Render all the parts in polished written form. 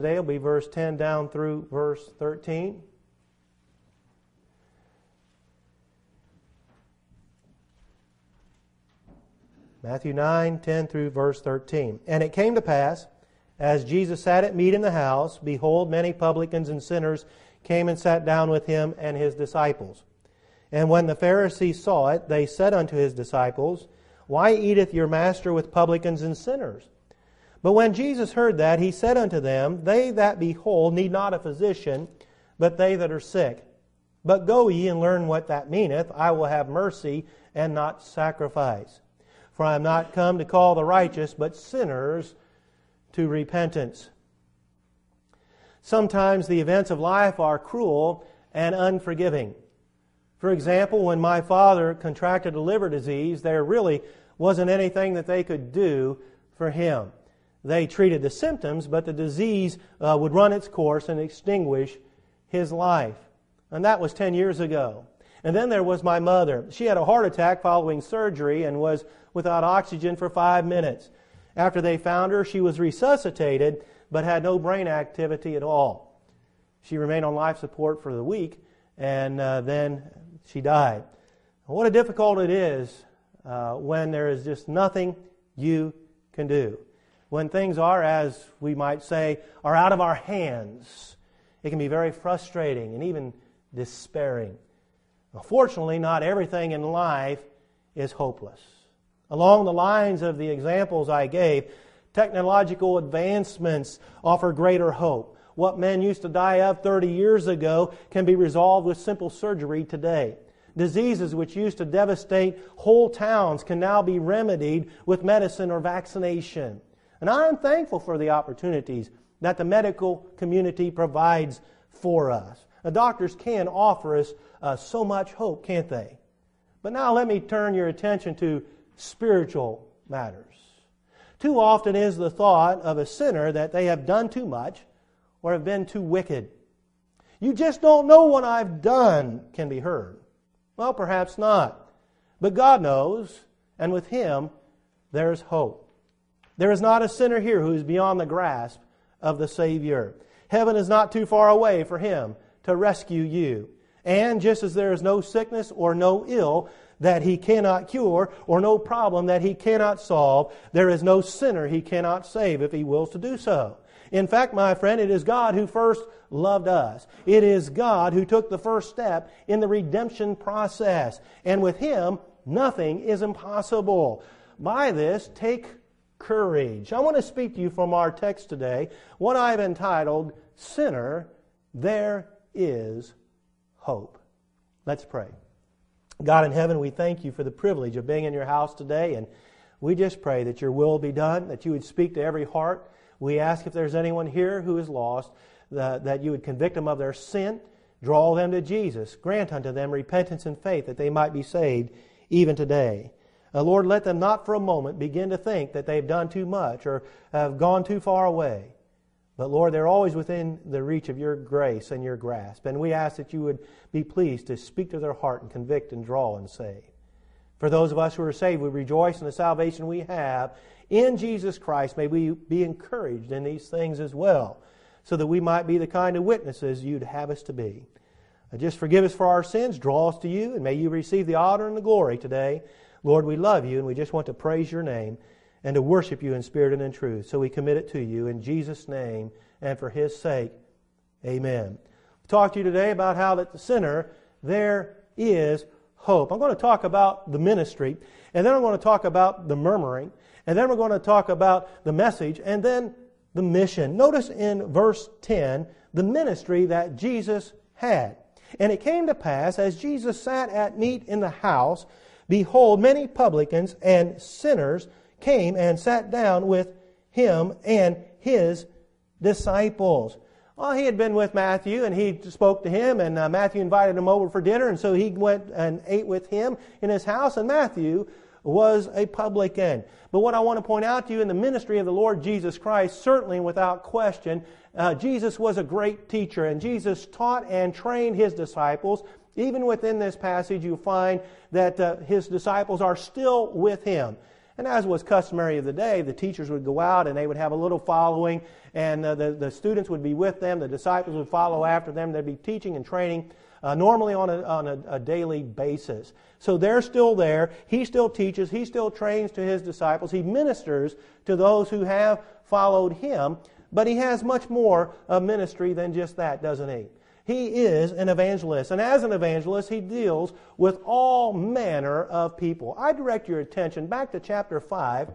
Today will be verse 10 down through verse 13. Matthew 9, 10 through verse 13. And it came to pass, as Jesus sat at meat in the house, behold, many publicans and sinners came and sat down with him and his disciples. And when the Pharisees saw it, they said unto his disciples, Why eateth your master with publicans and sinners? But when Jesus heard that, he said unto them, They that be whole need not a physician, but they that are sick. But go ye and learn what that meaneth, I will have mercy and not sacrifice. For I am not come to call the righteous, but sinners to repentance. Sometimes the events of life are cruel and unforgiving. For example, when my father contracted a liver disease, there really wasn't anything that they could do for him. They treated the symptoms, but the disease would run its course and extinguish his life. And that was 10 years ago. And then there was my mother. She had a heart attack following surgery and was without oxygen for 5 minutes. After they found her, she was resuscitated, but had no brain activity at all. She remained on life support for the week, and then she died. What a difficult it is when there is just nothing you can do. When things are, as we might say, are out of our hands, it can be very frustrating and even despairing. Fortunately, not everything in life is hopeless. Along the lines of the examples I gave, technological advancements offer greater hope. What men used to die of 30 years ago can be resolved with simple surgery today. Diseases which used to devastate whole towns can now be remedied with medicine or vaccination. And I am thankful for the opportunities that the medical community provides for us. Doctors can offer us so much hope, can't they? But now let me turn your attention to spiritual matters. Too often is the thought of a sinner that they have done too much or have been too wicked. You just don't know what I've done can be heard. Well, perhaps not. But God knows, and with Him there's hope. There is not a sinner here who is beyond the grasp of the Savior. Heaven is not too far away for Him to rescue you. And just as there is no sickness or no ill that He cannot cure, or no problem that He cannot solve, there is no sinner He cannot save if He wills to do so. In fact, my friend, it is God who first loved us. It is God who took the first step in the redemption process. And with Him, nothing is impossible. By this, take courage. I want to speak to you from our text today, what I've entitled, Sinner, There is Hope. Let's pray. God in heaven, we thank You for the privilege of being in Your house today, and we just pray that Your will be done, that You would speak to every heart. We ask if there's anyone here who is lost, that You would convict them of their sin, draw them to Jesus, grant unto them repentance and faith that they might be saved even today. Lord, let them not for a moment begin to think that they've done too much or have gone too far away. But Lord, they're always within the reach of Your grace and Your grasp. And we ask that You would be pleased to speak to their heart and convict and draw and save. For those of us who are saved, we rejoice in the salvation we have in Jesus Christ. May we be encouraged in these things as well, so that we might be the kind of witnesses You'd have us to be. Just forgive us for our sins, draw us to You, and may You receive the honor and the glory today. Lord, we love You, and we just want to praise Your name and to worship You in spirit and in truth. So we commit it to You in Jesus' name and for His sake. Amen. I'll talk to you today about how that the sinner, there is hope. I'm going to talk about the ministry, and then I'm going to talk about the murmuring, and then we're going to talk about the message, and then the mission. Notice in verse 10, the ministry that Jesus had. And it came to pass, as Jesus sat at meat in the house, behold, many publicans and sinners came and sat down with Him and His disciples. Well, He had been with Matthew, and he spoke to him, and Matthew invited him over for dinner, and so he went and ate with him in his house, and Matthew was a publican. But what I want to point out to you in the ministry of the Lord Jesus Christ, certainly without question, Jesus was a great teacher, and Jesus taught and trained His disciples. Even within this passage, you find that His disciples are still with Him. And as was customary of the day, the teachers would go out and they would have a little following, and the students would be with them, the disciples would follow after them, they'd be teaching and training normally on a daily basis. So they're still there, he still teaches, he still trains to his disciples, he ministers to those who have followed him, but he has much more of ministry than just that, doesn't he? He is an evangelist, and as an evangelist, he deals with all manner of people. I direct your attention back to chapter 5,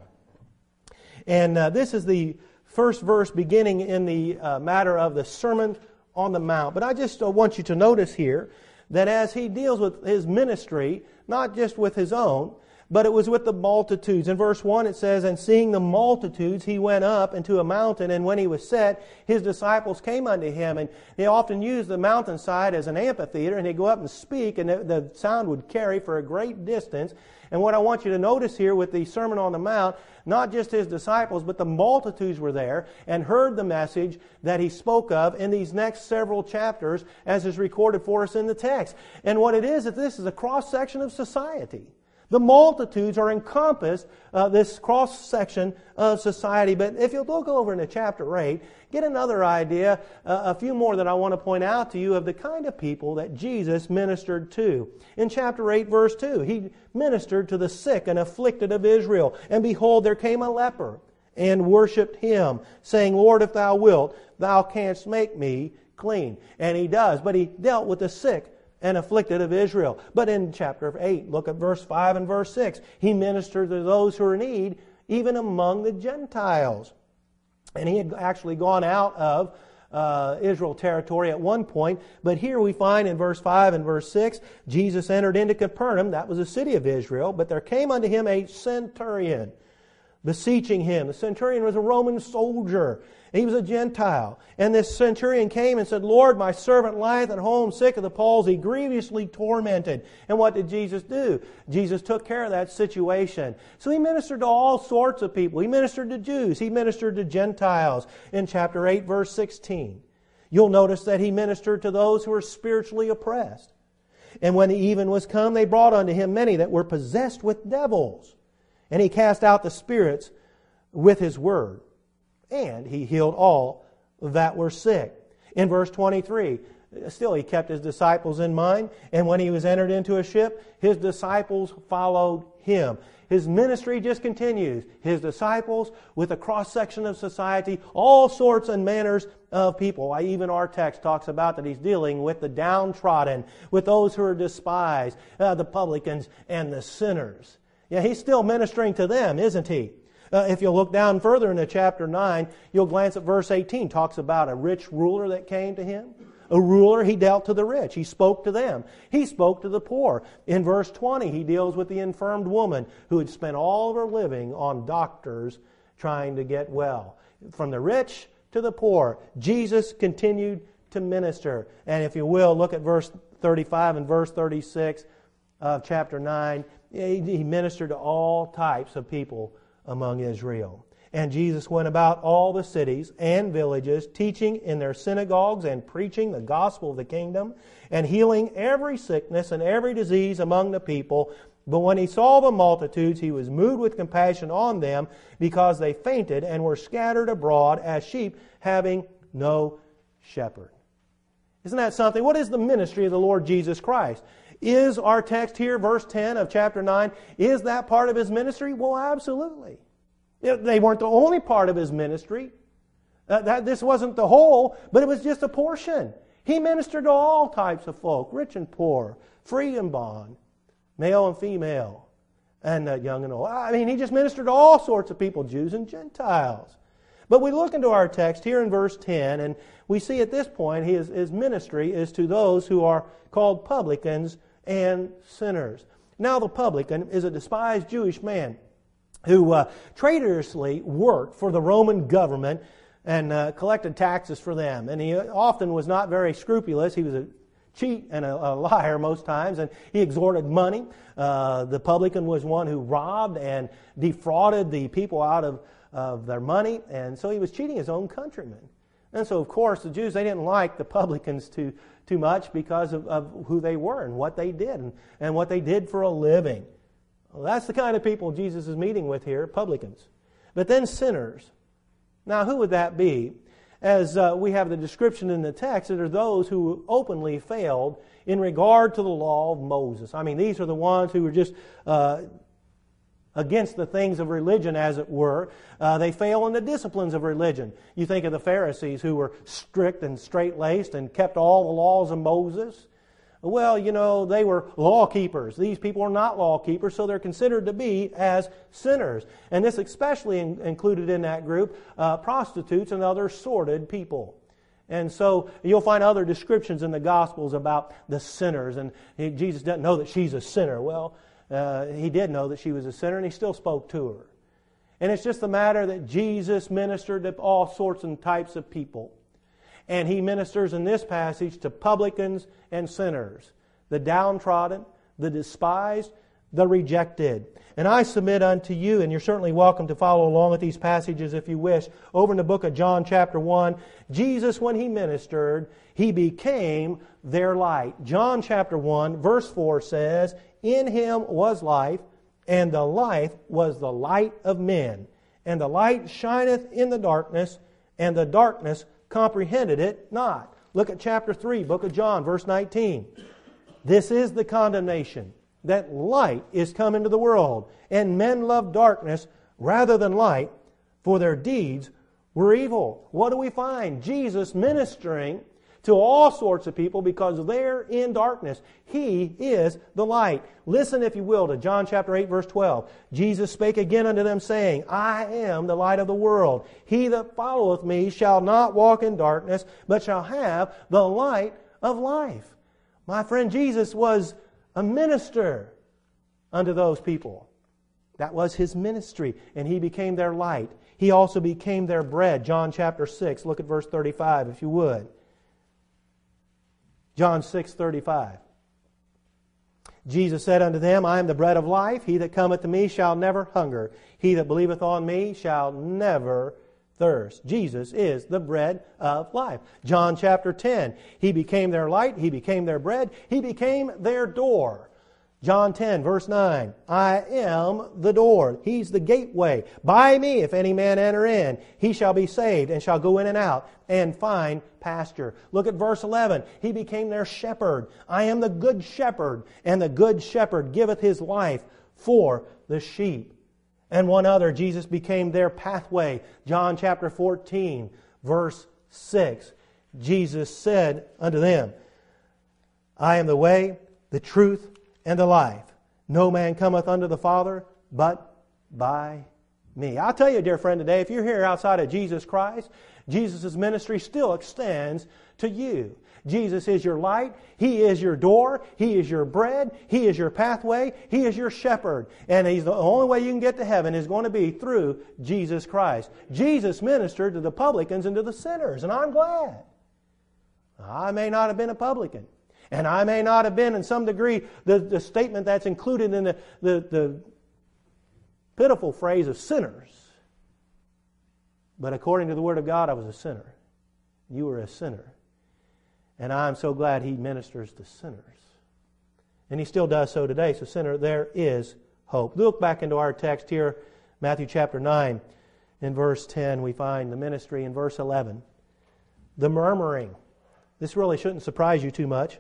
and this is the first verse beginning in the matter of the Sermon on the Mount. But I just want you to notice here that as he deals with his ministry, not just with his own, but it was with the multitudes. In verse 1 it says, "And seeing the multitudes, he went up into a mountain, and when he was set, his disciples came unto him." And they often used the mountainside as an amphitheater, and he'd go up and speak, and the sound would carry for a great distance. And what I want you to notice here with the Sermon on the Mount, not just his disciples, but the multitudes were there and heard the message that he spoke of in these next several chapters as is recorded for us in the text. And what it is that this is a cross-section of society. The multitudes are encompassed, this cross-section of society. But if you'll look over into chapter 8, get another idea, a few more that I want to point out to you of the kind of people that Jesus ministered to. In chapter 8, verse 2, he ministered to the sick and afflicted of Israel. "And behold, there came a leper, and worshipped him, saying, Lord, if thou wilt, thou canst make me clean." And he does, but he dealt with the sick and afflicted of Israel. But in chapter 8, look at verse 5 and verse 6. He ministered to those who are in need, even among the Gentiles. And he had actually gone out of Israel territory at one point. But here we find in verse 5 and verse 6, Jesus entered into Capernaum. That was a city of Israel. But there came unto him a centurion, beseeching him. The centurion was a Roman soldier. He was a Gentile. And this centurion came and said, "Lord, my servant lieth at home, sick of the palsy, grievously tormented." And what did Jesus do? Jesus took care of that situation. So he ministered to all sorts of people. He ministered to Jews. He ministered to Gentiles. In chapter 8, verse 16, you'll notice that he ministered to those who were spiritually oppressed. "And when the even was come, they brought unto him many that were possessed with devils. And he cast out the spirits with his word. And he healed all that were sick." In verse 23, still he kept his disciples in mind. "And when he was entered into a ship, his disciples followed him." His ministry just continues. His disciples with a cross-section of society, all sorts and manners of people. Even our text talks about that he's dealing with the downtrodden, with those who are despised, the publicans and the sinners. Yeah, he's still ministering to them, isn't he? If you look down further into chapter 9, you'll glance at verse 18. Talks about a rich ruler that came to him. A ruler, he dealt to the rich. He spoke to them. He spoke to the poor. In verse 20, he deals with the infirmed woman who had spent all of her living on doctors trying to get well. From the rich to the poor, Jesus continued to minister. And if you will, look at verse 35 and verse 36 of chapter 9. He ministered to all types of people among Israel. "And Jesus went about all the cities and villages, teaching in their synagogues and preaching the gospel of the kingdom, and healing every sickness and every disease among the people. But when he saw the multitudes, he was moved with compassion on them, because they fainted and were scattered abroad as sheep having no shepherd." Isn't that something? What is the ministry of the Lord Jesus Christ? Is our text here, verse 10 of chapter 9, is that part of his ministry? Well, absolutely. They weren't the only part of his ministry. This wasn't the whole, but it was just a portion. He ministered to all types of folk, rich and poor, free and bond, male and female, and young and old. I mean, he just ministered to all sorts of people, Jews and Gentiles. But we look into our text here in verse 10, and we see at this point his ministry is to those who are called publicans and sinners. Now the publican is a despised Jewish man who traitorously worked for the Roman government and collected taxes for them. And he often was not very scrupulous. He was a cheat and a liar most times, and he extorted money. The publican was one who robbed and defrauded the people out of their money, and so he was cheating his own countrymen. And so, of course, the Jews, they didn't like the publicans too much because of who they were and what they did and what they did for a living. Well, that's the kind of people Jesus is meeting with here, publicans. But then sinners. Now, who would that be? As we have the description in the text, it are those who openly failed in regard to the law of Moses. I mean, these are the ones who were just against the things of religion, as it were. They fail in the disciplines of religion. You think of the Pharisees, who were strict and straight-laced and kept all the laws of Moses. Well, you know, they were law keepers. These people are not law keepers, so they're considered to be as sinners. And this especially included in that group prostitutes and other sordid people. And so you'll find other descriptions in the Gospels about the sinners. And Jesus doesn't know that she's a sinner. Well, He did know that she was a sinner, and He still spoke to her. And it's just the matter that Jesus ministered to all sorts and types of people. And He ministers in this passage to publicans and sinners, the downtrodden, the despised, the rejected. And I submit unto you, and you're certainly welcome to follow along with these passages if you wish, over in the book of John chapter 1, Jesus, when He ministered, He became their light. John chapter 1, verse 4 says, "In Him was life, and the life was the light of men. And the light shineth in the darkness, and the darkness comprehended it not." Look at chapter 3, book of John, verse 19. "This is the condemnation, that light is come into the world, and men love darkness rather than light, for their deeds were evil." What do we find? Jesus ministering to all sorts of people because they're in darkness. He is the light. Listen, if you will, to John chapter 8, verse 12. "Jesus spake again unto them, saying, I am the light of the world. He that followeth me shall not walk in darkness, but shall have the light of life." My friend, Jesus was a minister unto those people. That was His ministry, and He became their light. He also became their bread. John chapter 6, look at verse 35 if you would. John 6:35. "Jesus said unto them, I am the bread of life. He that cometh to me shall never hunger. He that believeth on me shall never thirst." Jesus is the bread of life. John chapter 10. He became their light. He became their bread. He became their door. John 10, verse 9. "I am the door." He's the gateway. "By me, if any man enter in, he shall be saved, and shall go in and out, and find pasture." Look at verse 11. He became their shepherd. "I am the good shepherd, and the good shepherd giveth his life for the sheep." And one other, Jesus became their pathway. John chapter 14, verse 6. Jesus said unto them, "I am the way, the truth, and the life. No man cometh unto the Father but by me." I'll tell you, dear friend, today, if you're here outside of Jesus Christ, Jesus' ministry still extends to you. Jesus is your light. He is your door. He is your bread. He is your pathway. He is your shepherd. And He's the only way you can get to heaven is going to be through Jesus Christ. Jesus ministered to the publicans and to the sinners, and I'm glad. I may not have been a publican, and I may not have been, in some degree, the statement that's included in the pitiful phrase of sinners. But according to the Word of God, I was a sinner. You were a sinner. And I'm so glad He ministers to sinners. And He still does so today. So, sinner, there is hope. Look back into our text here, Matthew chapter 9. In verse 10, we find the ministry. In verse 11, the murmuring. This really shouldn't surprise you too much.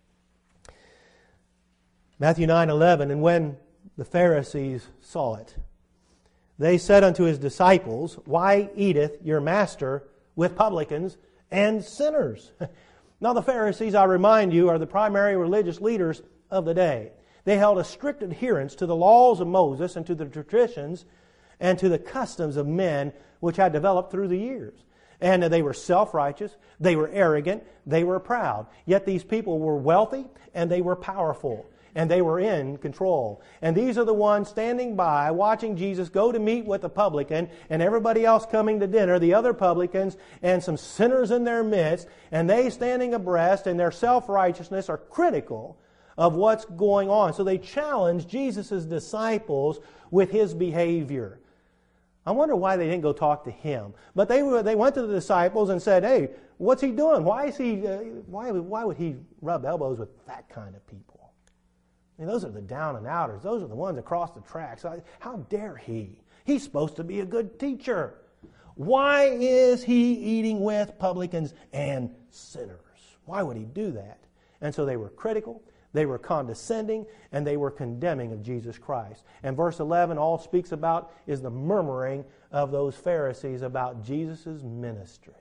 Matthew 9:11, "And when the Pharisees saw it, they said unto His disciples, Why eateth your master with publicans and sinners?" Now the Pharisees, I remind you, are the primary religious leaders of the day. They held a strict adherence to the laws of Moses and to the traditions and to the customs of men which had developed through the years. And they were self-righteous, they were arrogant, they were proud. Yet these people were wealthy and they were powerful. And they were in control. And these are the ones standing by, watching Jesus go to meet with the publican, and everybody else coming to dinner, the other publicans, and some sinners in their midst, and they standing abreast, and their self-righteousness are critical of what's going on. So they challenge Jesus' disciples with His behavior. I wonder why they didn't go talk to Him. But they went to the disciples and said, "Hey, what's He doing? Why would He rub elbows with that kind of people?" I mean, those are the down and outers. Those are the ones across the tracks. How dare he? He's supposed to be a good teacher. Why is he eating with publicans and sinners? Why would he do that? And so they were critical, they were condescending, and they were condemning of Jesus Christ. And verse 11 all speaks about is the murmuring of those Pharisees about Jesus' ministry.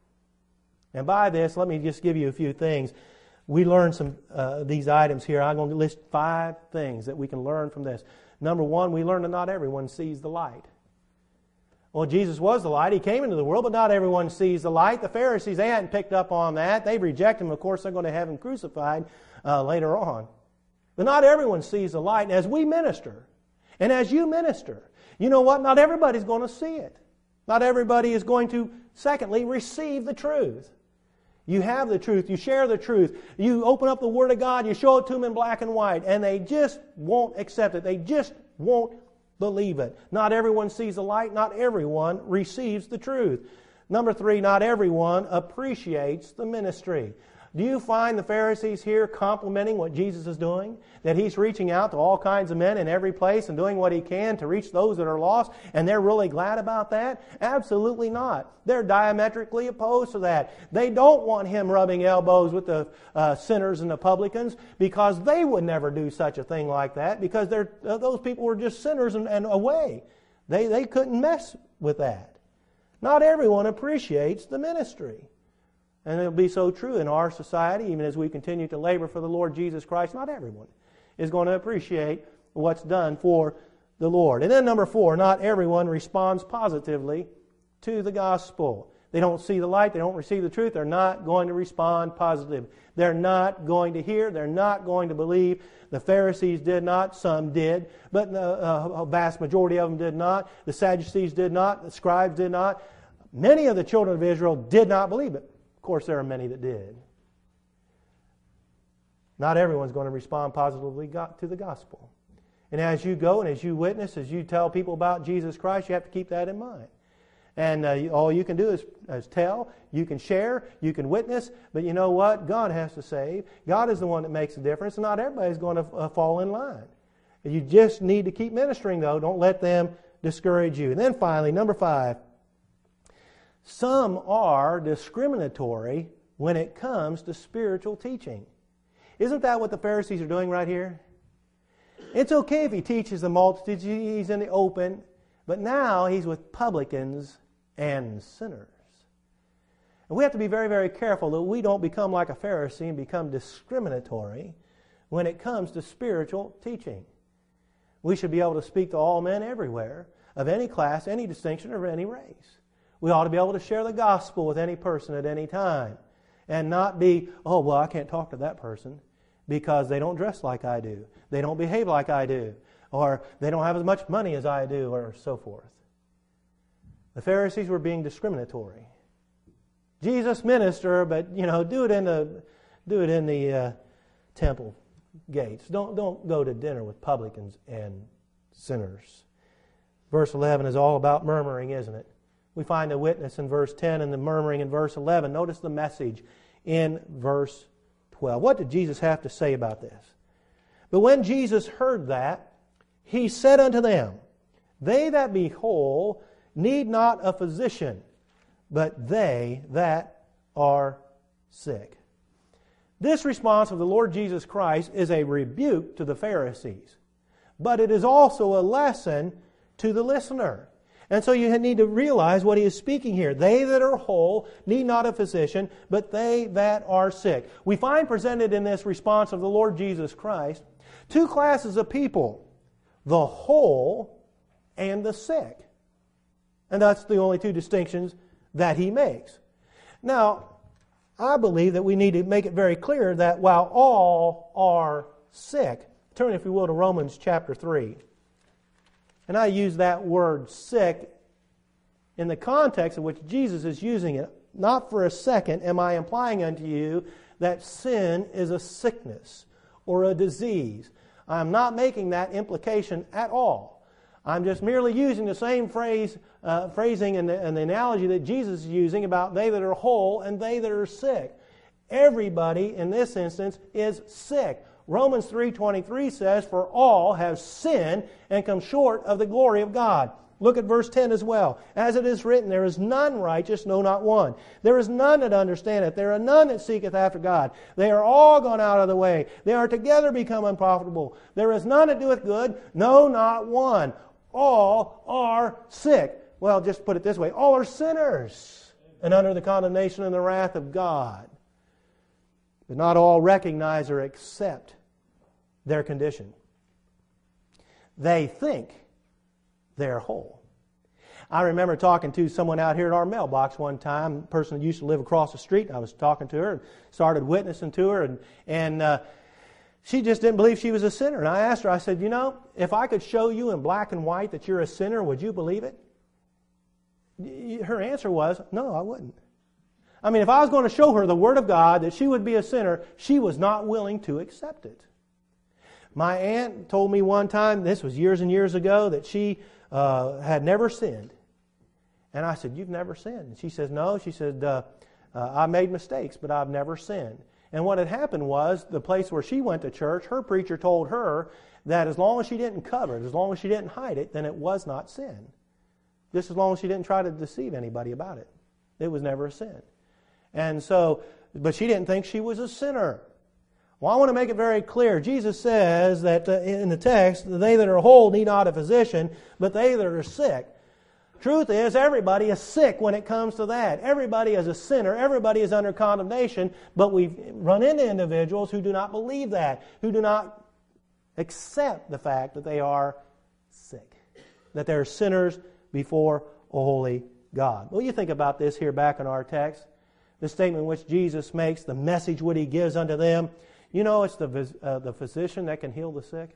And by this, let me just give you a few things. We learned some these items here. I'm going to list 5 things that we can learn from this. Number 1, we learn that not everyone sees the light. Well, Jesus was the light. He came into the world, but not everyone sees the light. The Pharisees, they hadn't picked up on that. They reject him. Of course, they're going to have him crucified later on. But not everyone sees the light. And as we minister, and as you minister, you know what? Not everybody's going to see it. Not everybody is going to, secondly, receive the truth. You have the truth. You share the truth. You open up the Word of God. You show it to them in black and white. And they just won't accept it. They just won't believe it. Not everyone sees the light. Not everyone receives the truth. Number 3, not everyone appreciates the ministry. Do you find the Pharisees here complimenting what Jesus is doing? That He's reaching out to all kinds of men in every place and doing what He can to reach those that are lost, and they're really glad about that? Absolutely not. They're diametrically opposed to that. They don't want Him rubbing elbows with the sinners and the publicans, because they would never do such a thing like that, because those people were just sinners and away. They couldn't mess with that. Not everyone appreciates the ministry. And it'll be so true in our society, even as we continue to labor for the Lord Jesus Christ. Not everyone is going to appreciate what's done for the Lord. And then number 4, not everyone responds positively to the gospel. They don't see the light, they don't receive the truth, they're not going to respond positively. They're not going to hear, they're not going to believe. The Pharisees did not, some did, but a vast majority of them did not. The Sadducees did not, the scribes did not. Many of the children of Israel did not believe it. Of course, there are many that did. Not everyone's going to respond positively to the gospel. And as you go and as you witness, as you tell people about Jesus Christ, you have to keep that in mind. And all you can do is tell, you can share, you can witness, but you know what? God has to save. God is the one that makes the difference, and not everybody's going to fall in line. You just need to keep ministering, though. Don't let them discourage you. And then finally, number 5, some are discriminatory when it comes to spiritual teaching. Isn't that what the Pharisees are doing right here? It's okay if he teaches the multitudes, he's in the open, but now he's with publicans and sinners. And we have to be very, very careful that we don't become like a Pharisee and become discriminatory when it comes to spiritual teaching. We should be able to speak to all men everywhere, of any class, any distinction, or any race. We ought to be able to share the gospel with any person at any time and not be, oh, well, I can't talk to that person because they don't dress like I do. They don't behave like I do. Or they don't have as much money as I do, or so forth. The Pharisees were being discriminatory. Jesus minister, but do it in the temple gates. Don't go to dinner with publicans and sinners. Verse 11 is all about murmuring, isn't it? We find the witness in verse 10 and the murmuring in verse 11. Notice the message in verse 12. What did Jesus have to say about this? But when Jesus heard that, He said unto them, They that be whole need not a physician, but they that are sick. This response of the Lord Jesus Christ is a rebuke to the Pharisees, but it is also a lesson to the listener. And so you need to realize what He is speaking here. They that are whole need not a physician, but they that are sick. We find presented in this response of the Lord Jesus Christ 2 classes of people, the whole and the sick. And that's the only 2 distinctions that He makes. Now, I believe that we need to make it very clear that while all are sick, turn if you will to Romans chapter 3. And I use that word sick in the context in which Jesus is using it. Not for a second am I implying unto you that sin is a sickness or a disease. I'm not making that implication at all. I'm just merely using the same phrasing and the analogy that Jesus is using about they that are whole and they that are sick. Everybody in this instance is sick. Romans 3:23 says, "For all have sinned and come short of the glory of God." Look at verse 10 as well. "As it is written, there is none righteous, no, not one. There is none that understandeth. There are none that seeketh after God. They are all gone out of the way. They are together become unprofitable. There is none that doeth good, no, not one. All are sick." Well, just put it this way. All are sinners and under the condemnation and the wrath of God. But not all recognize or accept their condition. They think they're whole. I remember talking to someone out here at our mailbox one time, a person who used to live across the street. I was talking to her and started witnessing to her, and she just didn't believe she was a sinner. And I asked her, I said, if I could show you in black and white that you're a sinner, would you believe it? Her answer was, no, I wouldn't. I mean, if I was going to show her the Word of God that she would be a sinner, she was not willing to accept it. My aunt told me one time, this was years and years ago, that she had never sinned. And I said, "You've never sinned?" And she says, "No." She said, "I made mistakes, but I've never sinned." And what had happened was, the place where she went to church, her preacher told her that as long as she didn't cover it, as long as she didn't hide it, then it was not sin. Just as long as she didn't try to deceive anybody about it. It was never a sin. And so, but she didn't think she was a sinner. Well, I want to make it very clear. Jesus says that in the text, "They that are whole need not a physician, but they that are sick." Truth is, everybody is sick when it comes to that. Everybody is a sinner. Everybody is under condemnation. But we run into individuals who do not believe that, who do not accept the fact that they are sick, that they're sinners before a holy God. Well, you think about this here back in our text. The statement which Jesus makes, the message what He gives unto them. It's the physician that can heal the sick.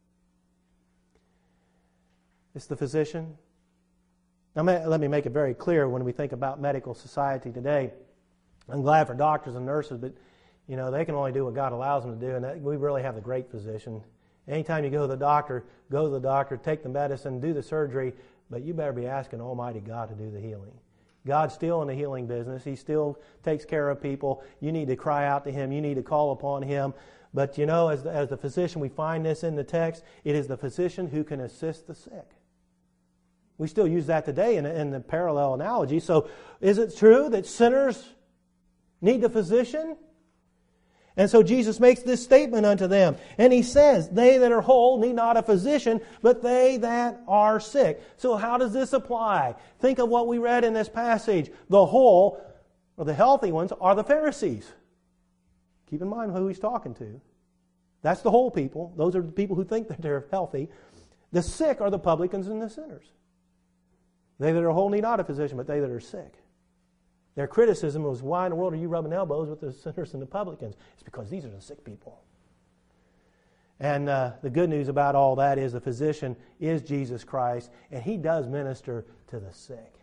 It's the physician. Now, let me make it very clear when we think about medical society today. I'm glad for doctors and nurses, but they can only do what God allows them to do, and we really have the great physician. Anytime you go to the doctor, take the medicine, do the surgery, but you better be asking Almighty God to do the healing. God's still in the healing business. He still takes care of people. You need to cry out to Him. You need to call upon Him. But as the physician, we find this in the text, it is the physician who can assist the sick. We still use that today in the parallel analogy. So is it true that sinners need a physician? And so Jesus makes this statement unto them. And He says, "They that are whole need not a physician, but they that are sick." So how does this apply? Think of what we read in this passage. The whole, or the healthy ones, are the Pharisees. Keep in mind who He's talking to. That's the whole people. Those are the people who think that they're healthy. The sick are the publicans and the sinners. They that are whole need not a physician, but they that are sick. Their criticism was, "Why in the world are you rubbing elbows with the sinners and the publicans?" It's because these are the sick people. And the good news about all that is the physician is Jesus Christ, and He does minister to the sick.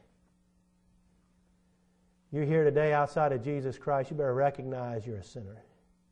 You're here today outside of Jesus Christ, you better recognize you're a sinner.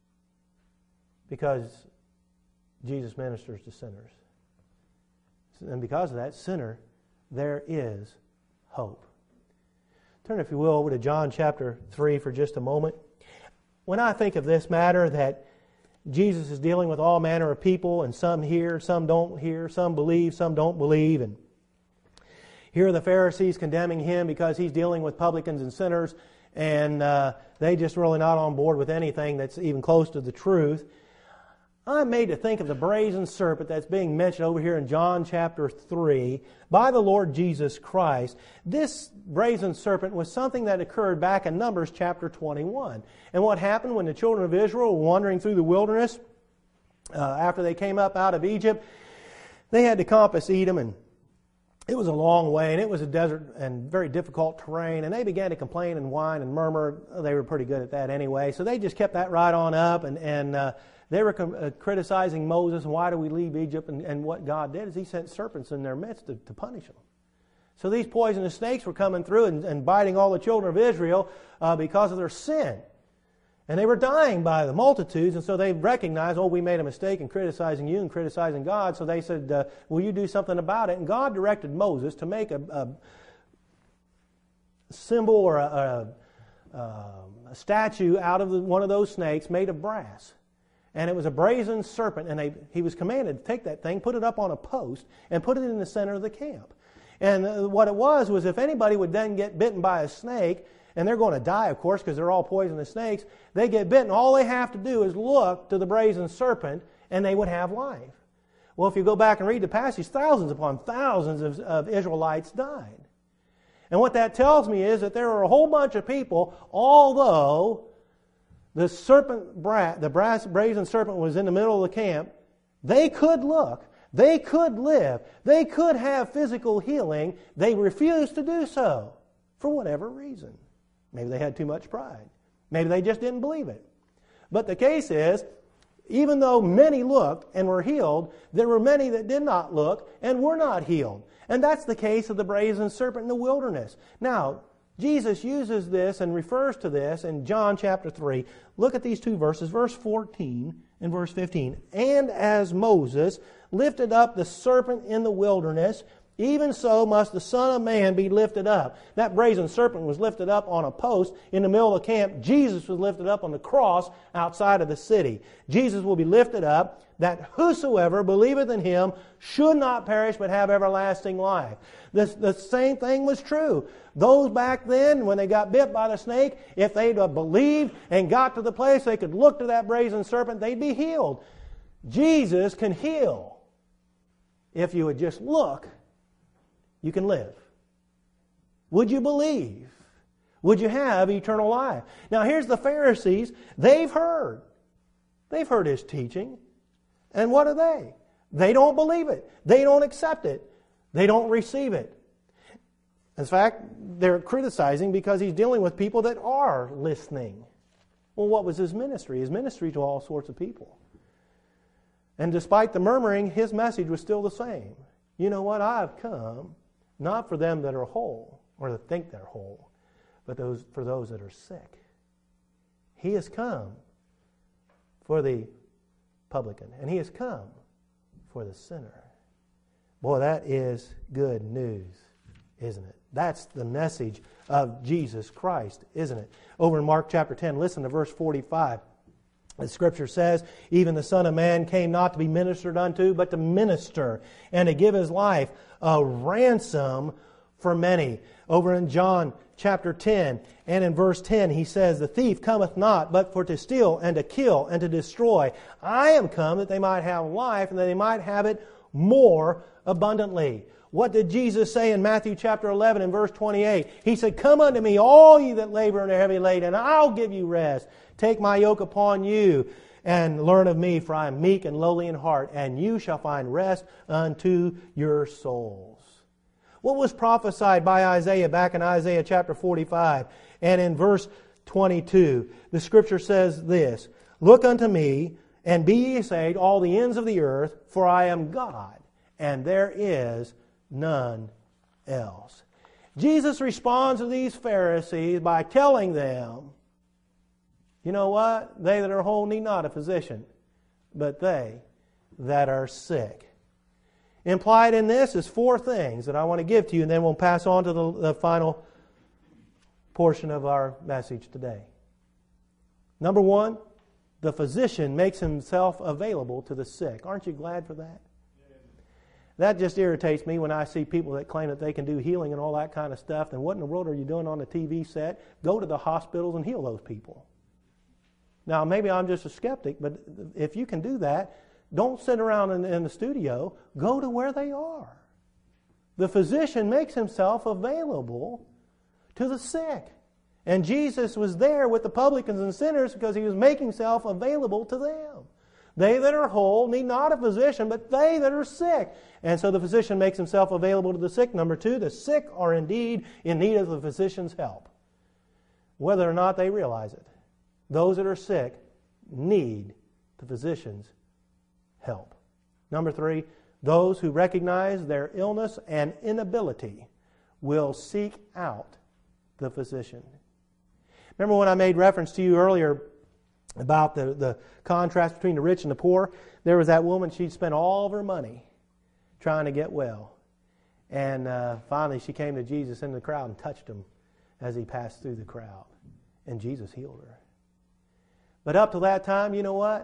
Because Jesus ministers to sinners. And because of that, sinner, there is hope. Turn, if you will, over to John chapter 3 for just a moment. When I think of this matter, that Jesus is dealing with all manner of people, and some hear, some don't hear, some believe, some don't believe, and here are the Pharisees condemning Him because He's dealing with publicans and sinners, and they just really not on board with anything that's even close to the truth. I'm made to think of the brazen serpent that's being mentioned over here in John chapter 3 by the Lord Jesus Christ. This brazen serpent was something that occurred back in Numbers chapter 21. And what happened when the children of Israel were wandering through the wilderness after they came up out of Egypt, they had to compass Edom, and it was a long way, and it was a desert and very difficult terrain, and they began to complain and whine and murmur. They were pretty good at that anyway, so they just kept that right on up, and they were criticizing Moses, and why do we leave Egypt? And what God did is He sent serpents in their midst to punish them. So these poisonous snakes were coming through and biting all the children of Israel because of their sin. And they were dying by the multitudes, and so they recognized, we made a mistake in criticizing you and criticizing God. So they said, will you do something about it? And God directed Moses to make a symbol or a statue out of one of those snakes made of brass. And it was a brazen serpent, and he was commanded to take that thing, put it up on a post, and put it in the center of the camp. And what it was if anybody would then get bitten by a snake, and they're going to die, of course, because they're all poisonous snakes, they get bitten. All they have to do is look to the brazen serpent, and they would have life. Well, if you go back and read the passage, thousands upon thousands of Israelites died. And what that tells me is that there were a whole bunch of people, although the brazen serpent was in the middle of the camp, they could look, they could live, they could have physical healing. They refused to do so for whatever reason. Maybe they had too much pride. Maybe they just didn't believe it. But the case is, even though many looked and were healed, there were many that did not look and were not healed. And that's the case of the brazen serpent in the wilderness. Now, Jesus uses this and refers to this in John chapter 3. Look at these two verses, verse 14 and verse 15. And as Moses lifted up the serpent in the wilderness, even so must the Son of Man be lifted up. That brazen serpent was lifted up on a post in the middle of the camp. Jesus was lifted up on the cross outside of the city. Jesus will be lifted up, that whosoever believeth in Him should not perish but have everlasting life. The same thing was true. Those back then, when they got bit by the snake, if they'd believed and got to the place they could look to that brazen serpent, they'd be healed. Jesus can heal. If you would just look, you can live. Would you believe? Would you have eternal life? Now here's the Pharisees. They've heard His teaching. And what are they? They don't believe it. They don't accept it. They don't receive it. In fact, they're criticizing because He's dealing with people that are listening. Well, what was His ministry? His ministry to all sorts of people. And despite the murmuring, His message was still the same. You know what? I have come not for them that are whole, or that think they're whole, but for those that are sick. He has come for the publican, and He has come for the sinner. Boy, that is good news, isn't it? That's the message of Jesus Christ, isn't it? Over in Mark chapter 10, listen to verse 45. The Scripture says, even the Son of Man came not to be ministered unto, but to minister, and to give His life a ransom for many. Over in John chapter 10, and in verse 10, He says, the thief cometh not, but for to steal, and to kill, and to destroy. I am come that they might have life, and that they might have it more abundantly. What did Jesus say in Matthew chapter 11 and verse 28? He said, come unto me, all ye that labor and are heavy laden, and I'll give you rest. Take my yoke upon you, and learn of me, for I am meek and lowly in heart, and you shall find rest unto your souls. What was prophesied by Isaiah back in Isaiah chapter 45 and in verse 22? The Scripture says this, look unto me, and be ye saved, all the ends of the earth, for I am God, and there is none else. Jesus responds to these Pharisees by telling them, you know what? They that are whole need not a physician, but they that are sick. Implied in this is four things that I want to give to you, and then we'll pass on to the final portion of our message today. Number one, the physician makes himself available to the sick. Aren't you glad for that? That just irritates me when I see people that claim that they can do healing and all that kind of stuff. Then what in the world are you doing on the TV set? Go to the hospitals and heal those people. Now, maybe I'm just a skeptic, but if you can do that, don't sit around in the studio. Go to where they are. The physician makes himself available to the sick. And Jesus was there with the publicans and sinners because He was making Himself available to them. They that are whole need not a physician, but they that are sick. And so the physician makes himself available to the sick. Number two, the sick are indeed in need of the physician's help, whether or not they realize it. Those that are sick need the physician's help. Number three, those who recognize their illness and inability will seek out the physician. Remember when I made reference to you earlier about the contrast between the rich and the poor? There was that woman, she'd spent all of her money trying to get well. And finally she came to Jesus in the crowd and touched Him as He passed through the crowd. And Jesus healed her. But up to that time, you know what?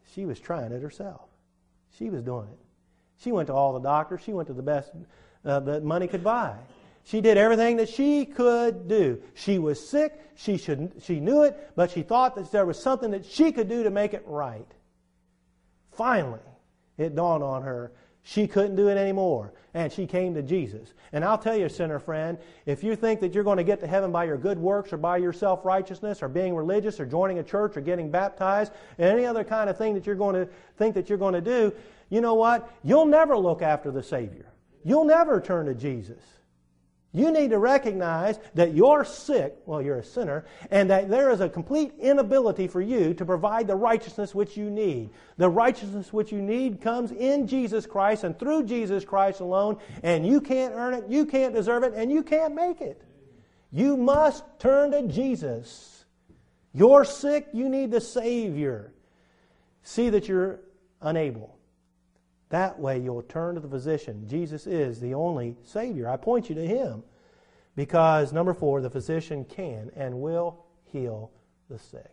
She was trying it herself. She was doing it. She went to all the doctors. She went to the best that money could buy. She did everything that she could do. She was sick. She knew it, but she thought that there was something that she could do to make it right. Finally, it dawned on her she couldn't do it anymore, and she came to Jesus. And I'll tell you, sinner friend, if you think that you're going to get to heaven by your good works or by your self-righteousness or being religious or joining a church or getting baptized and any other kind of thing that you're going to think that you're going to do, you know what? You'll never look after the Savior. You'll never turn to Jesus. You need to recognize that you're sick, well, you're a sinner, and that there is a complete inability for you to provide the righteousness which you need. The righteousness which you need comes in Jesus Christ and through Jesus Christ alone, and you can't earn it, you can't deserve it, and you can't make it. You must turn to Jesus. You're sick, you need the Savior. See that you're unable. That way you'll turn to the physician. Jesus is the only Savior. I point you to Him because, number 4, the physician can and will heal the sick.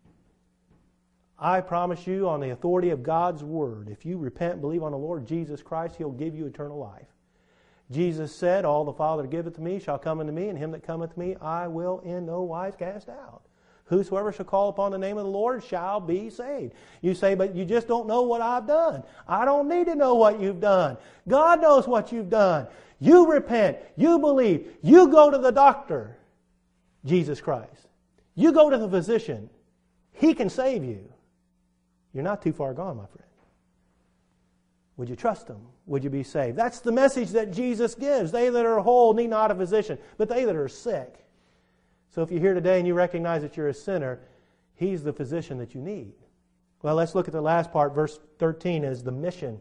I promise you on the authority of God's Word, if you repent and believe on the Lord Jesus Christ, He'll give you eternal life. Jesus said, all the Father giveth to me shall come unto me, and him that cometh to me I will in no wise cast out. Whosoever shall call upon the name of the Lord shall be saved. You say, but you just don't know what I've done. I don't need to know what you've done. God knows what you've done. You repent. You believe. You go to the doctor, Jesus Christ. You go to the physician. He can save you. You're not too far gone, my friend. Would you trust Him? Would you be saved? That's the message that Jesus gives. They that are whole need not a physician, but they that are sick. So if you're here today and you recognize that you're a sinner, He's the physician that you need. Well, let's look at the last part. Verse 13 is the mission.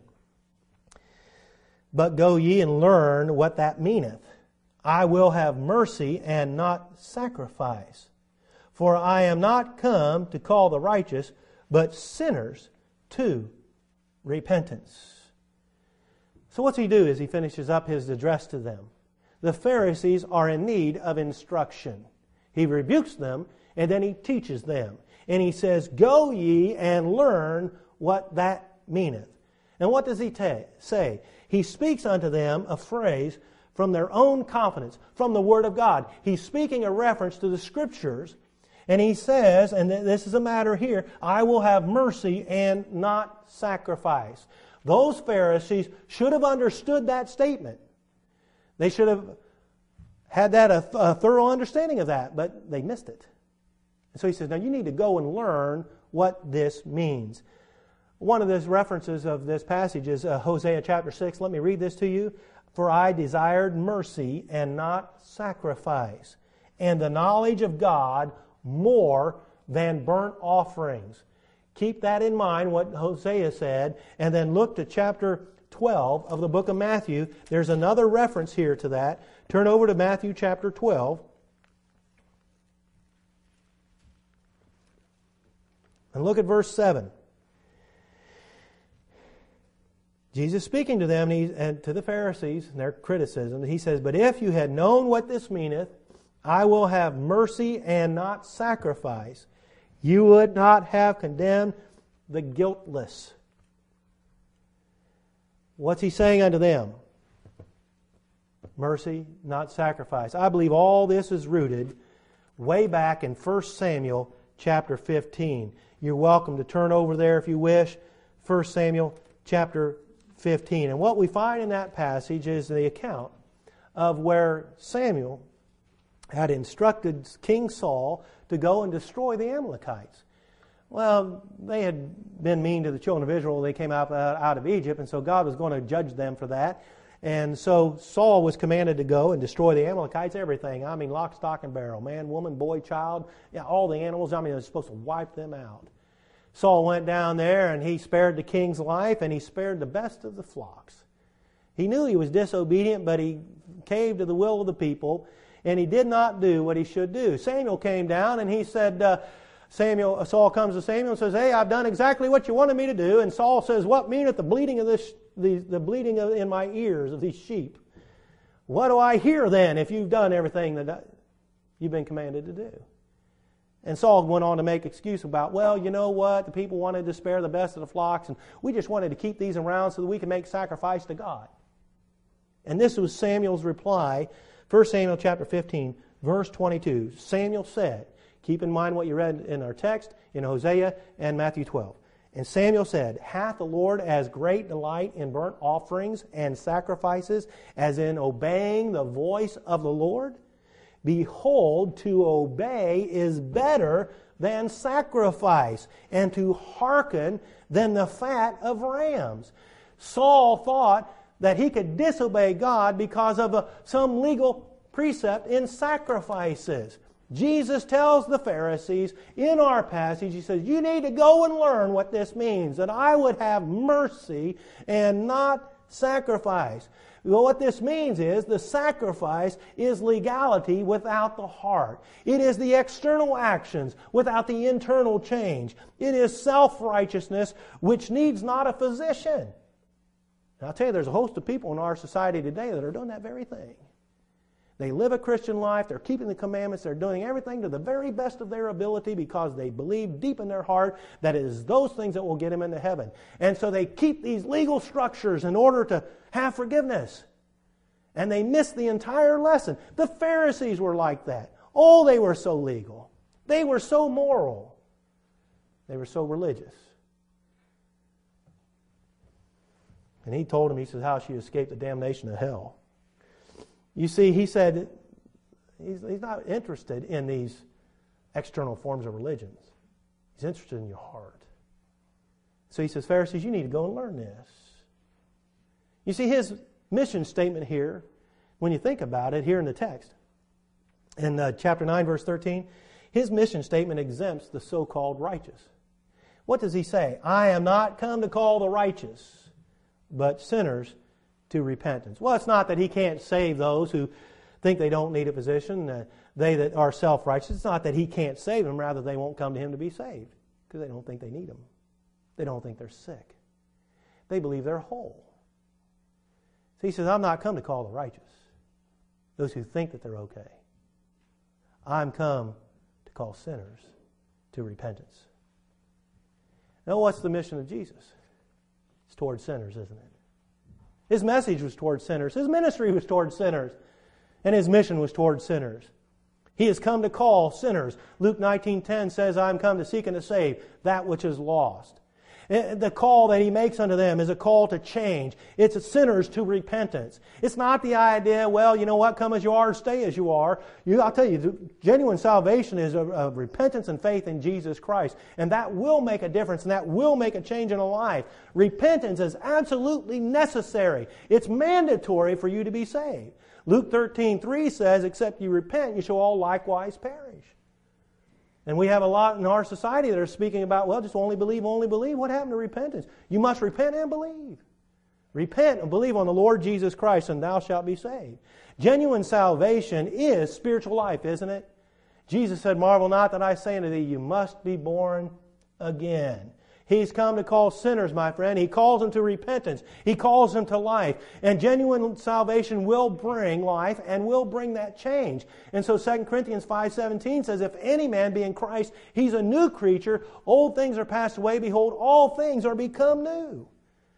But go ye and learn what that meaneth. I will have mercy and not sacrifice. For I am not come to call the righteous, but sinners to repentance. So what's He do as He finishes up His address to them? The Pharisees are in need of instruction. He rebukes them, and then He teaches them. And He says, go ye and learn what that meaneth. And what does He say? He speaks unto them a phrase from their own confidence, from the Word of God. He's speaking a reference to the Scriptures, and He says, and this is a matter here, I will have mercy and not sacrifice. Those Pharisees should have understood that statement. They should have had that a thorough understanding of that, but they missed it. And so He says, now you need to go and learn what this means. One of the references of this passage is Hosea chapter 6. Let me read this to you. For I desired mercy and not sacrifice, and the knowledge of God more than burnt offerings. Keep that in mind, what Hosea said, and then look to chapter 12 of the book of Matthew. There's another reference here to that. Turn over to Matthew chapter 12. And look at verse 7. Jesus speaking to them and to the Pharisees and their criticism, He says, but if you had known what this meaneth, I will have mercy and not sacrifice, you would not have condemned the guiltless. What's He saying unto them? Mercy, not sacrifice. I believe all this is rooted way back in 1 Samuel chapter 15. You're welcome to turn over there if you wish. 1 Samuel chapter 15. And what we find in that passage is the account of where Samuel had instructed King Saul to go and destroy the Amalekites. Well, they had been mean to the children of Israel. They came out of Egypt, and so God was going to judge them for that. And so Saul was commanded to go and destroy the Amalekites, everything. I mean, lock, stock, and barrel. Man, woman, boy, child, all the animals. I mean, he was supposed to wipe them out. Saul went down there, and he spared the king's life, and he spared the best of the flocks. He knew he was disobedient, but he caved to the will of the people, and he did not do what he should do. Samuel came down, and he said, Saul comes to Samuel and says, hey, I've done exactly what you wanted me to do. And Saul says, what meaneth the bleating of the bleating in my ears of these sheep? What do I hear then if you've done everything that you've been commanded to do? And Saul went on to make excuse about, well, you know what, the people wanted to spare the best of the flocks, and we just wanted to keep these around so that we could make sacrifice to God. And this was Samuel's reply, 1 Samuel chapter 15, verse 22. Samuel said, keep in mind what you read in our text in Hosea and Matthew 12. And Samuel said, hath the Lord as great delight in burnt offerings and sacrifices as in obeying the voice of the Lord? Behold, to obey is better than sacrifice, and to hearken than the fat of rams. Saul thought that he could disobey God because of some legal precept in sacrifices. Jesus tells the Pharisees in our passage, he says, you need to go and learn what this means, that I would have mercy and not sacrifice. Well, what this means is the sacrifice is legality without the heart. It is the external actions without the internal change. It is self-righteousness which needs not a physician. Now, I'll tell you, there's a host of people in our society today that are doing that very thing. They live a Christian life, they're keeping the commandments, they're doing everything to the very best of their ability because they believe deep in their heart that it is those things that will get them into heaven. And so they keep these legal structures in order to have forgiveness. And they miss the entire lesson. The Pharisees were like that. Oh, they were so legal. They were so moral. They were so religious. And he told him, he says, how she escaped the damnation of hell. You see, he said he's not interested in these external forms of religions. He's interested in your heart. So he says, Pharisees, you need to go and learn this. You see, his mission statement here, when you think about it, here in the text, in chapter 9, verse 13, his mission statement exempts the so-called righteous. What does he say? I am not come to call the righteous, but sinners to repentance. Well, it's not that he can't save those who think they don't need a physician, they that are self-righteous. It's not that he can't save them, rather they won't come to him to be saved because they don't think they need him. They don't think they're sick. They believe they're whole. So he says, I'm not come to call the righteous, those who think that they're okay. I'm come to call sinners to repentance. Now, what's the mission of Jesus? It's toward sinners, isn't it? His message was toward sinners. His ministry was toward sinners. And his mission was toward sinners. He has come to call sinners. Luke 19:10 says, I am come to seek and to save that which is lost. The call that he makes unto them is a call to change. It's sinners to repentance. It's not the idea, well, you know what, come as you are, stay as you are. I'll tell you, genuine salvation is of repentance and faith in Jesus Christ. And that will make a difference, and that will make a change in a life. Repentance is absolutely necessary. It's mandatory for you to be saved. Luke 13:3 says, except you repent, you shall all likewise perish. And we have a lot in our society that are speaking about, well, just only believe, only believe. What happened to repentance? You must repent and believe. Repent and believe on the Lord Jesus Christ, and thou shalt be saved. Genuine salvation is spiritual life, isn't it? Jesus said, marvel not that I say unto thee, you must be born again. He's come to call sinners, my friend. He calls them to repentance. He calls them to life. And genuine salvation will bring life and will bring that change. And so 2 Corinthians 5:17 says, if any man be in Christ, he's a new creature. Old things are passed away. Behold, all things are become new.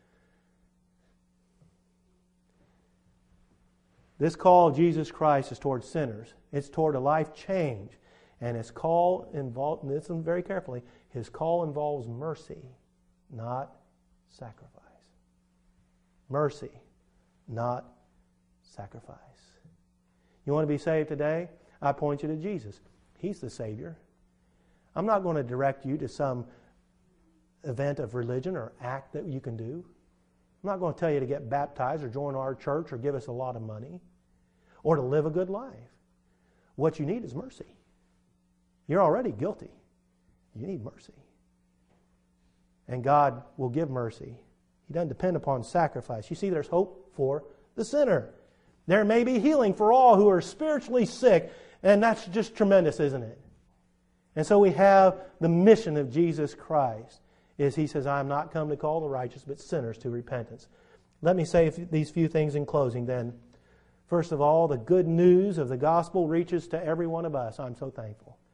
This call of Jesus Christ is toward sinners. It's toward a life change. And his call involves, listen very carefully, his call involves mercy, not sacrifice. Mercy, not sacrifice. You want to be saved today? I point you to Jesus. He's the Savior. I'm not going to direct you to some event of religion or act that you can do. I'm not going to tell you to get baptized or join our church or give us a lot of money or to live a good life. What you need is mercy. You're already guilty. You need mercy. And God will give mercy. He doesn't depend upon sacrifice. You see, there's hope for the sinner. There may be healing for all who are spiritually sick, and that's just tremendous, isn't it? And so we have the mission of Jesus Christ. Is he says, I am not come to call the righteous, but sinners to repentance. Let me say these few things in closing then. First of all, the good news of the gospel reaches to every one of us. I'm so thankful.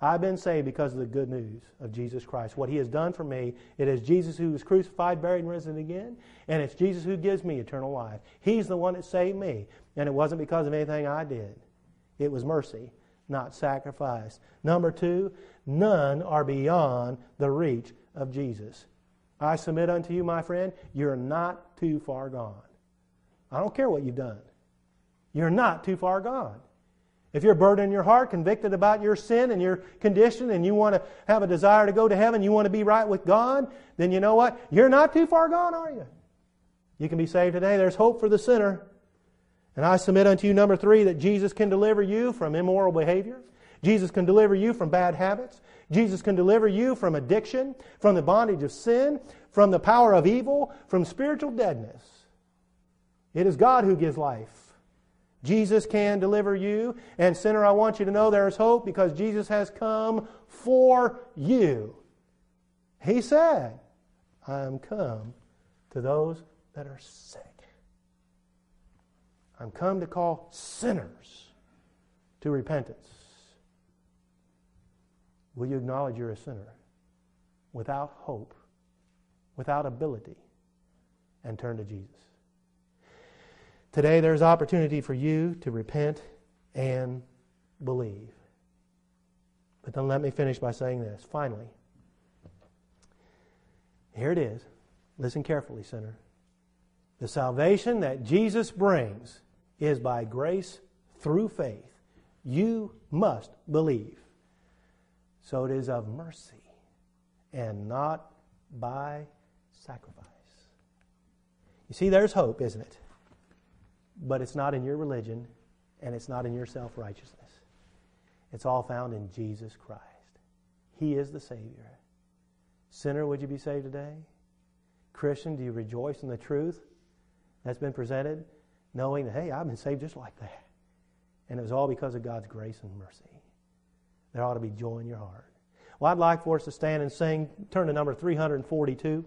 I've been saved because of the good news of Jesus Christ. What He has done for me, it is Jesus who was crucified, buried, and risen again, and it's Jesus who gives me eternal life. He's the one that saved me, and it wasn't because of anything I did. It was mercy, not sacrifice. Number 2, none are beyond the reach of Jesus. I submit unto you, my friend, you're not too far gone. I don't care what you've done. You're not too far gone. If you're burdened in your heart, convicted about your sin and your condition, and you want to have a desire to go to heaven, you want to be right with God, then you know what? You're not too far gone, are you? You can be saved today. There's hope for the sinner. And I submit unto you, number 3, that Jesus can deliver you from immoral behavior. Jesus can deliver you from bad habits. Jesus can deliver you from addiction, from the bondage of sin, from the power of evil, from spiritual deadness. It is God who gives life. Jesus can deliver you. And sinner, I want you to know there is hope because Jesus has come for you. He said, I am come to those that are sick. I'm come to call sinners to repentance. Will you acknowledge you're a sinner without hope, without ability, and turn to Jesus? Today there's opportunity for you to repent and believe. But then let me finish by saying this. Finally, here it is. Listen carefully, sinner. The salvation that Jesus brings is by grace through faith. You must believe. So it is of mercy and not by sacrifice. You see, there's hope, isn't it? But it's not in your religion, and it's not in your self-righteousness. It's all found in Jesus Christ. He is the Savior. Sinner, would you be saved today? Christian, do you rejoice in the truth that's been presented, knowing that, hey, I've been saved just like that. And it was all because of God's grace and mercy. There ought to be joy in your heart. Well, I'd like for us to stand and sing. Turn to number 342.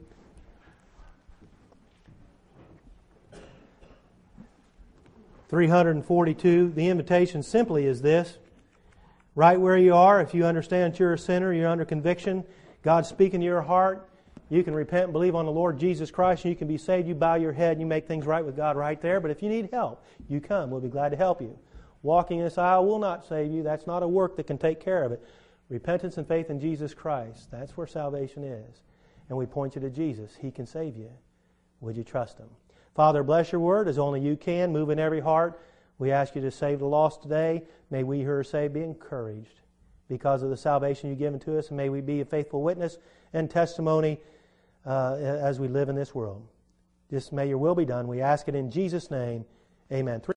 .342, the invitation simply is this. Right where you are, if you understand that you're a sinner, you're under conviction, God's speaking to your heart, you can repent and believe on the Lord Jesus Christ, and you can be saved. You bow your head and you make things right with God right there. But if you need help, you come. We'll be glad to help you. Walking this aisle will not save you. That's not a work that can take care of it. Repentance and faith in Jesus Christ, that's where salvation is. And we point you to Jesus. He can save you. Would you trust Him? Father, bless your word as only you can. Move in every heart. We ask you to save the lost today. May we who are saved be encouraged because of the salvation you've given to us. And may we be a faithful witness and testimony as we live in this world. Just may your will be done. We ask it in Jesus' name. Amen.